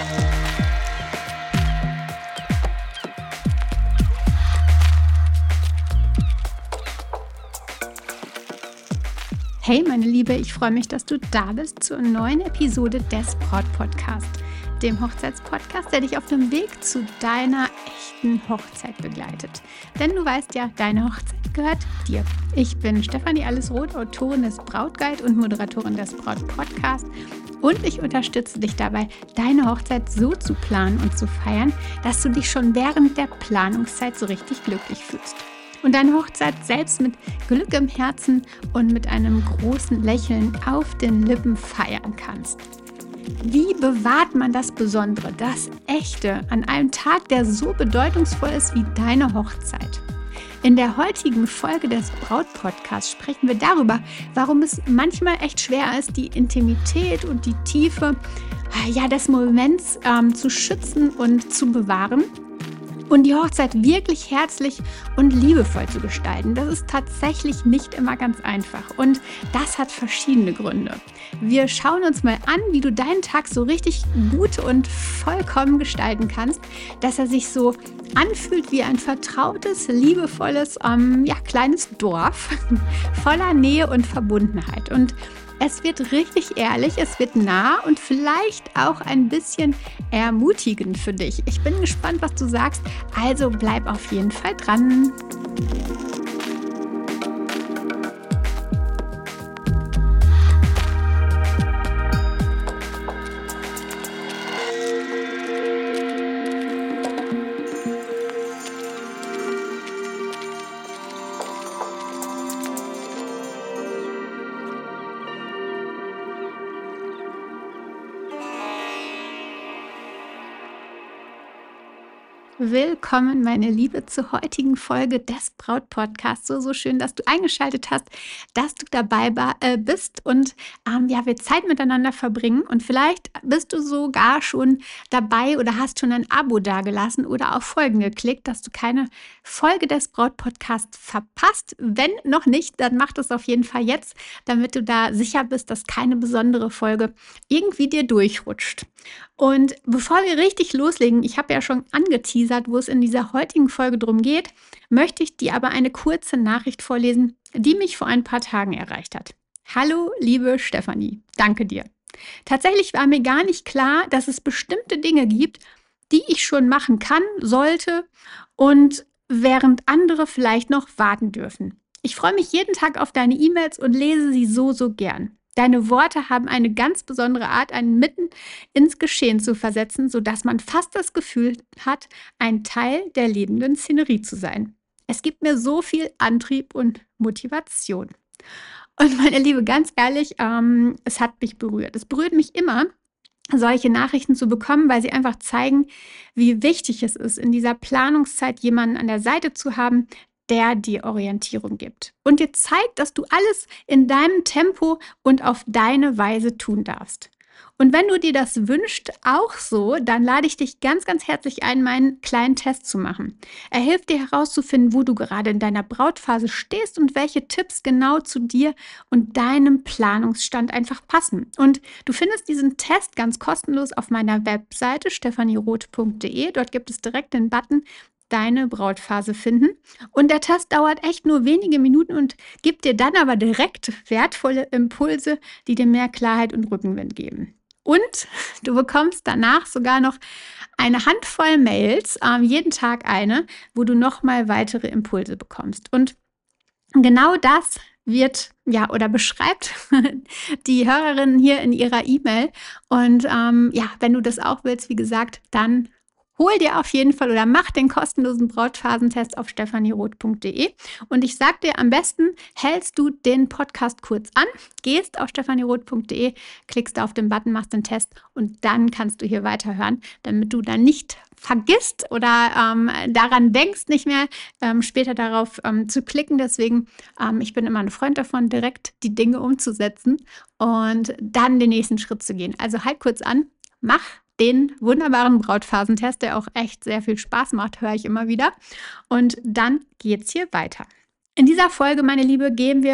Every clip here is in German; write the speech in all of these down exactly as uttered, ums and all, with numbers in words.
Hey meine Liebe, ich freue mich, dass du da bist zur neuen Episode des Braut-Podcast, dem Hochzeitspodcast, der dich auf dem Weg zu deiner echten Hochzeit begleitet. Denn du weißt ja, deine Hochzeit gehört dir. Ich bin Stefanie Allesroth, Autorin des Brautguide und Moderatorin des Braut-Podcasts und ich unterstütze dich dabei, deine Hochzeit so zu planen und zu feiern, dass du dich schon während der Planungszeit so richtig glücklich fühlst. Und deine Hochzeit selbst mit Glück im Herzen und mit einem großen Lächeln auf den Lippen feiern kannst. Wie bewahrt man das Besondere, das Echte an einem Tag, der so bedeutungsvoll ist wie deine Hochzeit? In der heutigen Folge des Braut-Podcasts sprechen wir darüber, warum es manchmal echt schwer ist, die Intimität und die Tiefe ja, des Moments ähm, zu schützen und zu bewahren. Und die Hochzeit wirklich herzlich und liebevoll zu gestalten, das ist tatsächlich nicht immer ganz einfach. Und das hat verschiedene Gründe. Wir schauen uns mal an, wie du deinen Tag so richtig gut und vollkommen gestalten kannst, dass er sich so anfühlt wie ein vertrautes, liebevolles, ähm, ja, kleines Dorf voller Nähe und Verbundenheit. Und es wird richtig ehrlich, es wird nah und vielleicht auch ein bisschen ermutigend für dich. Ich bin gespannt, was du sagst, also bleib auf jeden Fall dran. Willkommen, meine Liebe, zur heutigen Folge des Braut-Podcasts. So, so schön, dass du eingeschaltet hast, dass du dabei äh, bist und ähm, ja, wir Zeit miteinander verbringen. Und vielleicht bist du sogar schon dabei oder hast schon ein Abo dagelassen oder auf Folgen geklickt, dass du keine Folge des Braut-Podcasts verpasst. Wenn noch nicht, dann mach das auf jeden Fall jetzt, damit du da sicher bist, dass keine besondere Folge irgendwie dir durchrutscht. Und bevor wir richtig loslegen, ich habe ja schon angeteasert, wo es in dieser heutigen Folge drum geht, möchte ich dir aber eine kurze Nachricht vorlesen, die mich vor ein paar Tagen erreicht hat. Hallo, liebe Stefanie, danke dir. Tatsächlich war mir gar nicht klar, dass es bestimmte Dinge gibt, die ich schon machen kann, sollte und während andere vielleicht noch warten dürfen. Ich freue mich jeden Tag auf deine E-Mails und lese sie so, so gern. Deine Worte haben eine ganz besondere Art, einen mitten ins Geschehen zu versetzen, sodass man fast das Gefühl hat, ein Teil der lebenden Szenerie zu sein. Es gibt mir so viel Antrieb und Motivation. Und meine Liebe, ganz ehrlich, ähm, es hat mich berührt. Es berührt mich immer, solche Nachrichten zu bekommen, weil sie einfach zeigen, wie wichtig es ist, in dieser Planungszeit jemanden an der Seite zu haben, der dir Orientierung gibt und dir zeigt, dass du alles in deinem Tempo und auf deine Weise tun darfst. Und wenn du dir das wünschst, auch so, dann lade ich dich ganz, ganz herzlich ein, meinen kleinen Test zu machen. Er hilft dir herauszufinden, wo du gerade in deiner Brautphase stehst und welche Tipps genau zu dir und deinem Planungsstand einfach passen. Und du findest diesen Test ganz kostenlos auf meiner Webseite stefanieroth punkt de. Dort gibt es direkt den Button Deine Brautphase finden. Und der Test dauert echt nur wenige Minuten und gibt dir dann aber direkt wertvolle Impulse, die dir mehr Klarheit und Rückenwind geben. Und du bekommst danach sogar noch eine Handvoll Mails, äh, jeden Tag eine, wo du nochmal weitere Impulse bekommst. Und genau das wird, ja, oder beschreibt die Hörerin hier in ihrer E-Mail. Und ähm, ja, wenn du das auch willst, wie gesagt, dann hol dir auf jeden Fall oder mach den kostenlosen Brautphasentest auf stefanieroth punkt de. Und ich sag dir, am besten hältst du den Podcast kurz an, gehst auf stefanieroth punkt de, klickst auf den Button, machst den Test und dann kannst du hier weiterhören, damit du dann nicht vergisst oder ähm, daran denkst, nicht mehr ähm, später darauf ähm, zu klicken. Deswegen, ähm, ich bin immer ein Freund davon, direkt die Dinge umzusetzen und dann den nächsten Schritt zu gehen. Also halt kurz an, mach den wunderbaren Brautphasentest, der auch echt sehr viel Spaß macht, höre ich immer wieder. Und dann geht's hier weiter. In dieser Folge, meine Liebe, gehen wir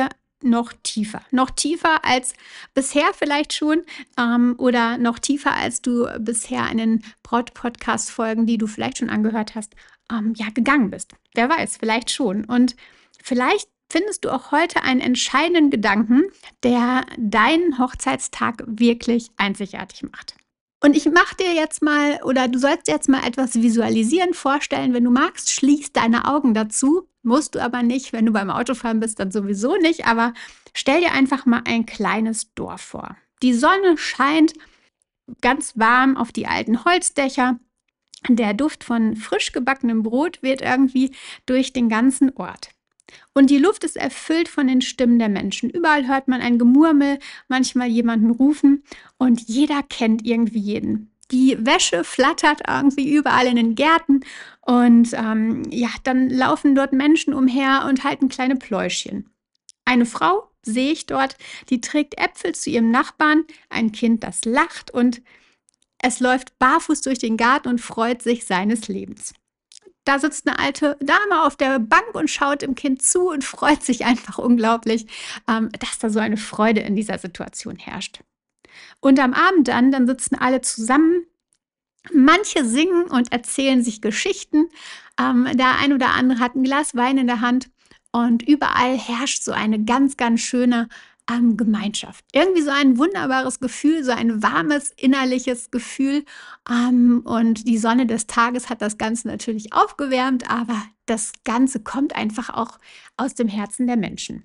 noch tiefer. Noch tiefer als bisher vielleicht schon ähm, oder noch tiefer als du bisher in den Braut-Podcast-Folgen, die du vielleicht schon angehört hast, ähm, ja, gegangen bist. Wer weiß, vielleicht schon. Und vielleicht findest du auch heute einen entscheidenden Gedanken, der deinen Hochzeitstag wirklich einzigartig macht. Und ich mache dir jetzt mal, oder du sollst dir jetzt mal etwas visualisieren, vorstellen. Wenn du magst, schließ deine Augen dazu. Musst du aber nicht. Wenn du beim Autofahren bist, dann sowieso nicht. Aber stell dir einfach mal ein kleines Dorf vor. Die Sonne scheint ganz warm auf die alten Holzdächer. Der Duft von frisch gebackenem Brot weht irgendwie durch den ganzen Ort. Und die Luft ist erfüllt von den Stimmen der Menschen. Überall hört man ein Gemurmel, manchmal jemanden rufen und jeder kennt irgendwie jeden. Die Wäsche flattert irgendwie überall in den Gärten und ähm, ja, dann laufen dort Menschen umher und halten kleine Pläuschchen. Eine Frau sehe ich dort, die trägt Äpfel zu ihrem Nachbarn, ein Kind, das lacht und es läuft barfuß durch den Garten und freut sich seines Lebens. Da sitzt eine alte Dame auf der Bank und schaut dem Kind zu und freut sich einfach unglaublich, ähm, dass da so eine Freude in dieser Situation herrscht. Und am Abend dann, dann sitzen alle zusammen. Manche singen und erzählen sich Geschichten. Ähm, der ein oder andere hat ein Glas Wein in der Hand. Und überall herrscht so eine ganz, ganz schöne ähm, Gemeinschaft. Irgendwie so ein wunderbares Gefühl, so ein warmes innerliches Gefühl. Ähm, und die Sonne des Tages hat das Ganze natürlich aufgewärmt, aber das Ganze kommt einfach auch aus dem Herzen der Menschen.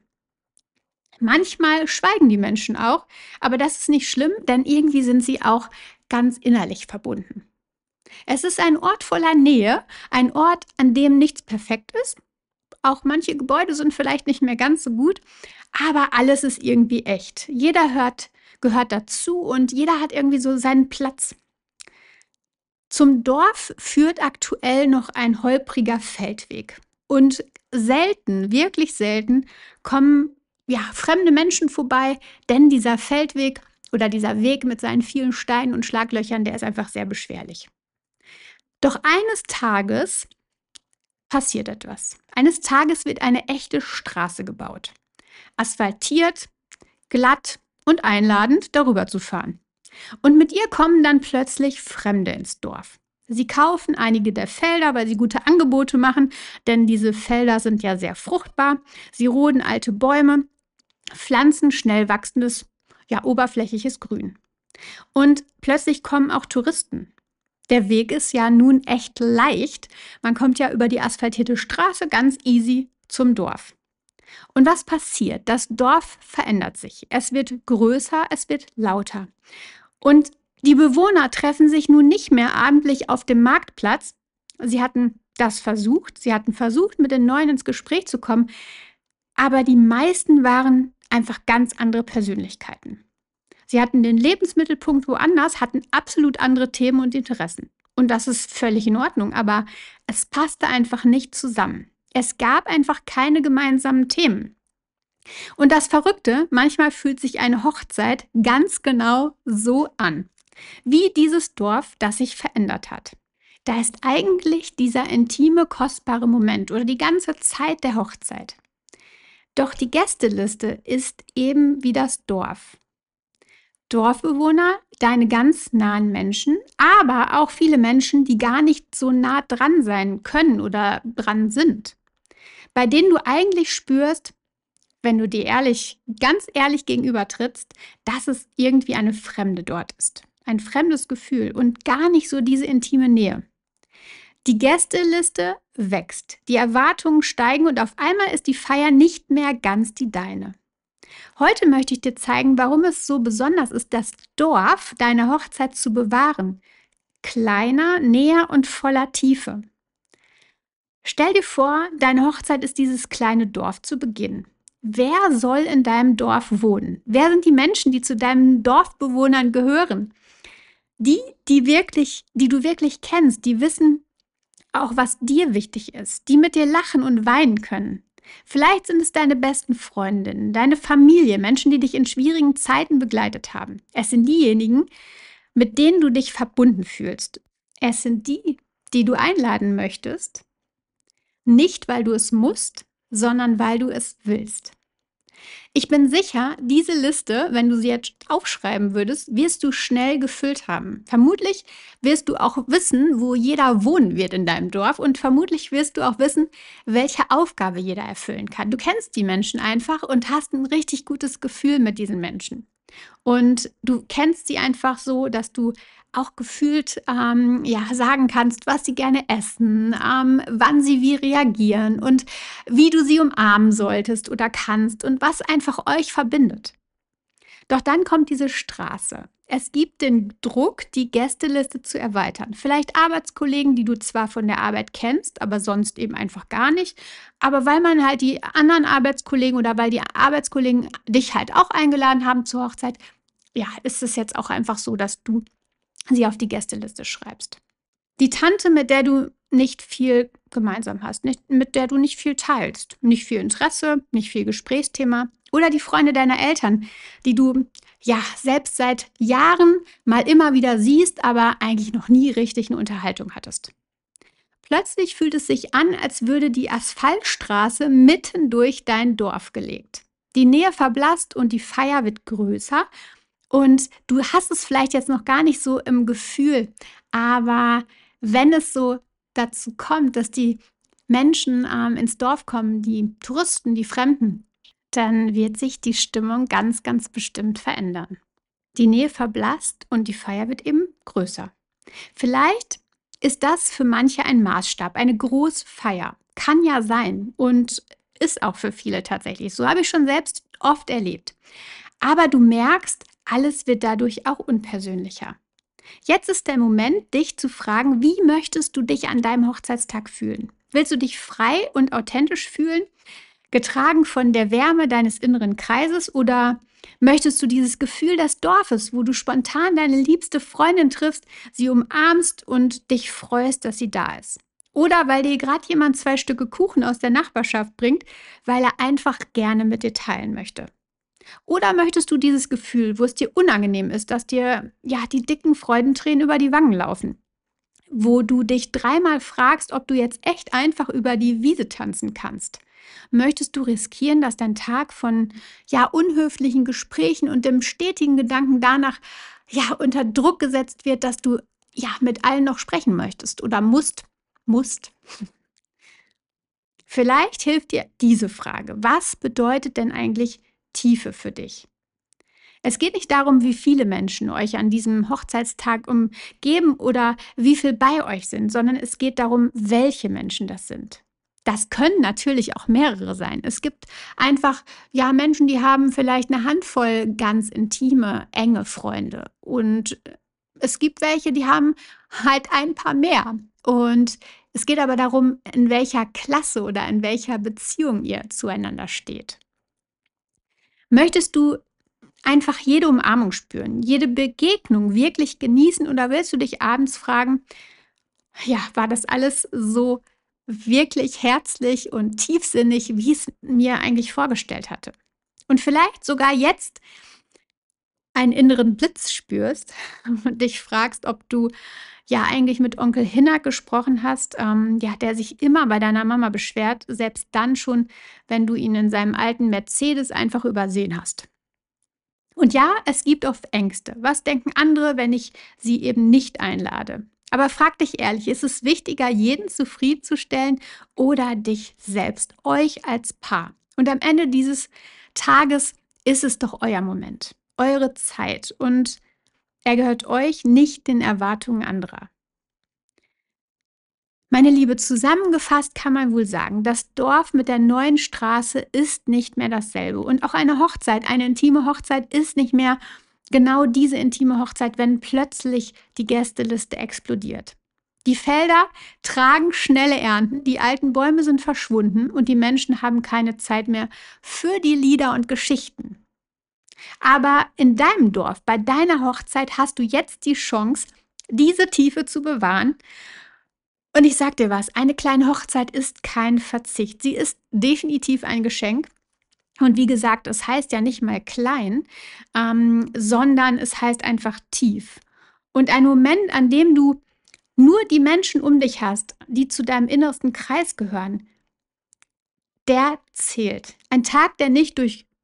Manchmal schweigen die Menschen auch, aber das ist nicht schlimm, denn irgendwie sind sie auch ganz innerlich verbunden. Es ist ein Ort voller Nähe, ein Ort, an dem nichts perfekt ist. Auch manche Gebäude sind vielleicht nicht mehr ganz so gut, aber alles ist irgendwie echt. Jeder hört, gehört dazu und jeder hat irgendwie so seinen Platz. Zum Dorf führt aktuell noch ein holpriger Feldweg. Und selten, wirklich selten, kommen ja, fremde Menschen vorbei, denn dieser Feldweg oder dieser Weg mit seinen vielen Steinen und Schlaglöchern, der ist einfach sehr beschwerlich. Doch eines Tages passiert etwas. Eines Tages wird eine echte Straße gebaut. Asphaltiert, glatt und einladend, darüber zu fahren. Und mit ihr kommen dann plötzlich Fremde ins Dorf. Sie kaufen einige der Felder, weil sie gute Angebote machen, denn diese Felder sind ja sehr fruchtbar. Sie roden alte Bäume, pflanzen schnell wachsendes, ja, oberflächliches Grün. Und plötzlich kommen auch Touristen. Der Weg ist ja nun echt leicht. Man kommt ja über die asphaltierte Straße ganz easy zum Dorf. Und was passiert? Das Dorf verändert sich. Es wird größer, es wird lauter. Und die Bewohner treffen sich nun nicht mehr abendlich auf dem Marktplatz. Sie hatten das versucht. Sie hatten versucht, mit den Neuen ins Gespräch zu kommen. Aber die meisten waren einfach ganz andere Persönlichkeiten. Sie hatten den Lebensmittelpunkt woanders, hatten absolut andere Themen und Interessen. Und das ist völlig in Ordnung, aber es passte einfach nicht zusammen. Es gab einfach keine gemeinsamen Themen. Und das Verrückte, manchmal fühlt sich eine Hochzeit ganz genau so an, wie dieses Dorf, das sich verändert hat. Da ist eigentlich dieser intime, kostbare Moment oder die ganze Zeit der Hochzeit. Doch die Gästeliste ist eben wie das Dorf. Dorfbewohner, deine ganz nahen Menschen, aber auch viele Menschen, die gar nicht so nah dran sein können oder dran sind, bei denen du eigentlich spürst, wenn du dir ehrlich, ganz ehrlich gegenüber trittst, dass es irgendwie eine Fremde dort ist. Ein fremdes Gefühl und gar nicht so diese intime Nähe. Die Gästeliste wächst, die Erwartungen steigen und auf einmal ist die Feier nicht mehr ganz die deine. Heute möchte ich dir zeigen, warum es so besonders ist, das Dorf deiner Hochzeit zu bewahren. Kleiner, näher und voller Tiefe. Stell dir vor, deine Hochzeit ist dieses kleine Dorf zu Beginn. Wer soll in deinem Dorf wohnen? Wer sind die Menschen, die zu deinen Dorfbewohnern gehören? Die, die wirklich, die du wirklich kennst, die wissen auch, was dir wichtig ist, die mit dir lachen und weinen können. Vielleicht sind es deine besten Freundinnen, deine Familie, Menschen, die dich in schwierigen Zeiten begleitet haben. Es sind diejenigen, mit denen du dich verbunden fühlst. Es sind die, die du einladen möchtest, nicht weil du es musst, sondern weil du es willst. Ich bin sicher, diese Liste, wenn du sie jetzt aufschreiben würdest, wirst du schnell gefüllt haben. Vermutlich wirst du auch wissen, wo jeder wohnen wird in deinem Dorf und vermutlich wirst du auch wissen, welche Aufgabe jeder erfüllen kann. Du kennst die Menschen einfach und hast ein richtig gutes Gefühl mit diesen Menschen. Und du kennst sie einfach so, dass du auch gefühlt ähm, ja, sagen kannst, was sie gerne essen, ähm, wann sie wie reagieren und wie du sie umarmen solltest oder kannst und was einfach euch verbindet. Doch dann kommt diese Straße. Es gibt den Druck, die Gästeliste zu erweitern. Vielleicht Arbeitskollegen, die du zwar von der Arbeit kennst, aber sonst eben einfach gar nicht. Aber weil man halt die anderen Arbeitskollegen oder weil die Arbeitskollegen dich halt auch eingeladen haben zur Hochzeit, ja, ist es jetzt auch einfach so, dass du sie auf die Gästeliste schreibst. Die Tante, mit der du nicht viel gemeinsam hast, nicht, mit der du nicht viel teilst, nicht viel Interesse, nicht viel Gesprächsthema. Oder die Freunde deiner Eltern, die du ja selbst seit Jahren mal immer wieder siehst, aber eigentlich noch nie richtig eine Unterhaltung hattest. Plötzlich fühlt es sich an, als würde die Asphaltstraße mitten durch dein Dorf gelegt. Die Nähe verblasst und die Feier wird größer. Und du hast es vielleicht jetzt noch gar nicht so im Gefühl, aber wenn es so dazu kommt, dass die Menschen ähm, ins Dorf kommen, die Touristen, die Fremden, dann wird sich die Stimmung ganz, ganz bestimmt verändern. Die Nähe verblasst und die Feier wird eben größer. Vielleicht ist das für manche ein Maßstab, eine große Feier. Kann ja sein und ist auch für viele tatsächlich. So habe ich schon selbst oft erlebt. Aber du merkst, alles wird dadurch auch unpersönlicher. Jetzt ist der Moment, dich zu fragen, wie möchtest du dich an deinem Hochzeitstag fühlen? Willst du dich frei und authentisch fühlen, getragen von der Wärme deines inneren Kreises, oder möchtest du dieses Gefühl des Dorfes, wo du spontan deine liebste Freundin triffst, sie umarmst und dich freust, dass sie da ist? Oder weil dir gerade jemand zwei Stücke Kuchen aus der Nachbarschaft bringt, weil er einfach gerne mit dir teilen möchte? Oder möchtest du dieses Gefühl, wo es dir unangenehm ist, dass dir ja die dicken Freudentränen über die Wangen laufen? Wo du dich dreimal fragst, ob du jetzt echt einfach über die Wiese tanzen kannst? Möchtest du riskieren, dass dein Tag von ja unhöflichen Gesprächen und dem stetigen Gedanken danach ja unter Druck gesetzt wird, dass du ja mit allen noch sprechen möchtest oder musst, musst? Vielleicht hilft dir diese Frage. Was bedeutet denn eigentlich Tiefe für dich? Es geht nicht darum, wie viele Menschen euch an diesem Hochzeitstag umgeben oder wie viel bei euch sind, sondern es geht darum, welche Menschen das sind. Das können natürlich auch mehrere sein. Es gibt einfach ja Menschen, die haben vielleicht eine Handvoll ganz intime, enge Freunde. Und es gibt welche, die haben halt ein paar mehr. Und es geht aber darum, in welcher Klasse oder in welcher Beziehung ihr zueinander steht. Möchtest du einfach jede Umarmung spüren, jede Begegnung wirklich genießen, oder willst du dich abends fragen, ja, war das alles so wirklich herzlich und tiefsinnig, wie ich es mir eigentlich vorgestellt hatte? Und vielleicht sogar jetzt einen inneren Blitz spürst und dich fragst, ob du ja eigentlich mit Onkel Hinnerk gesprochen hast, ähm, ja, der sich immer bei deiner Mama beschwert, selbst dann schon, wenn du ihn in seinem alten Mercedes einfach übersehen hast. Und ja, es gibt oft Ängste. Was denken andere, wenn ich sie eben nicht einlade? Aber frag dich ehrlich, ist es wichtiger, jeden zufriedenzustellen oder dich selbst, euch als Paar? Und am Ende dieses Tages ist es doch euer Moment, eure Zeit, und er gehört euch, nicht den Erwartungen anderer. Meine Liebe, zusammengefasst kann man wohl sagen, das Dorf mit der neuen Straße ist nicht mehr dasselbe. Und auch eine Hochzeit, eine intime Hochzeit ist nicht mehr genau diese intime Hochzeit, wenn plötzlich die Gästeliste explodiert. Die Felder tragen schnelle Ernten, die alten Bäume sind verschwunden und die Menschen haben keine Zeit mehr für die Lieder und Geschichten. Aber in deinem Dorf, bei deiner Hochzeit, hast du jetzt die Chance, diese Tiefe zu bewahren. Und ich sag dir was, eine kleine Hochzeit ist kein Verzicht. Sie ist definitiv ein Geschenk. Und wie gesagt, es heißt ja nicht mal klein, ähm, sondern es heißt einfach tief. Und ein Moment, an dem du nur die Menschen um dich hast, die zu deinem innersten Kreis gehören, der zählt. Ein Tag, der nicht durch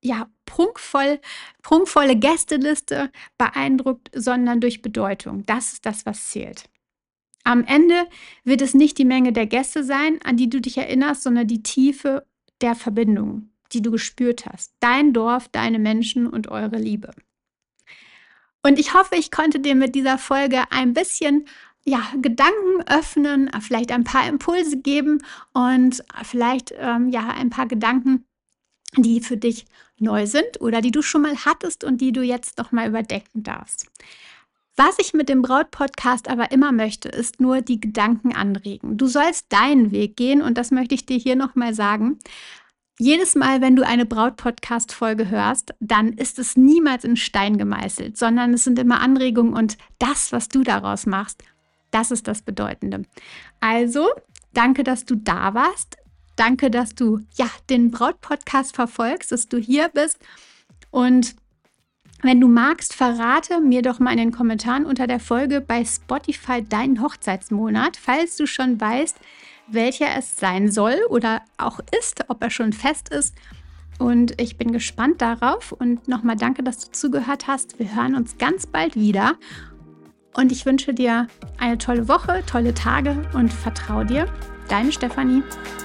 ja, prunkvoll, prunkvolle Gästeliste beeindruckt, sondern durch Bedeutung. Das ist das, was zählt. Am Ende wird es nicht die Menge der Gäste sein, an die du dich erinnerst, sondern die Tiefe der Verbindung, die du gespürt hast. Dein Dorf, deine Menschen und eure Liebe. Und ich hoffe, ich konnte dir mit dieser Folge ein bisschen ja, Gedanken öffnen, vielleicht ein paar Impulse geben und vielleicht ähm, ja, ein paar Gedanken, die für dich neu sind oder die du schon mal hattest und die du jetzt noch mal überdenken darfst. Was ich mit dem Braut-Podcast aber immer möchte, ist nur die Gedanken anregen. Du sollst deinen Weg gehen und das möchte ich dir hier nochmal sagen. Jedes Mal, wenn du eine Braut-Podcast-Folge hörst, dann ist es niemals in Stein gemeißelt, sondern es sind immer Anregungen und das, was du daraus machst, das ist das Bedeutende. Also, danke, dass du da warst. Danke, dass du ja, den Braut-Podcast verfolgst, dass du hier bist und wenn du magst, verrate mir doch mal in den Kommentaren unter der Folge bei Spotify deinen Hochzeitsmonat, falls du schon weißt, welcher es sein soll oder auch ist, ob er schon fest ist. Und ich bin gespannt darauf und nochmal danke, dass du zugehört hast. Wir hören uns ganz bald wieder und ich wünsche dir eine tolle Woche, tolle Tage und vertrau dir. Deine Stefanie.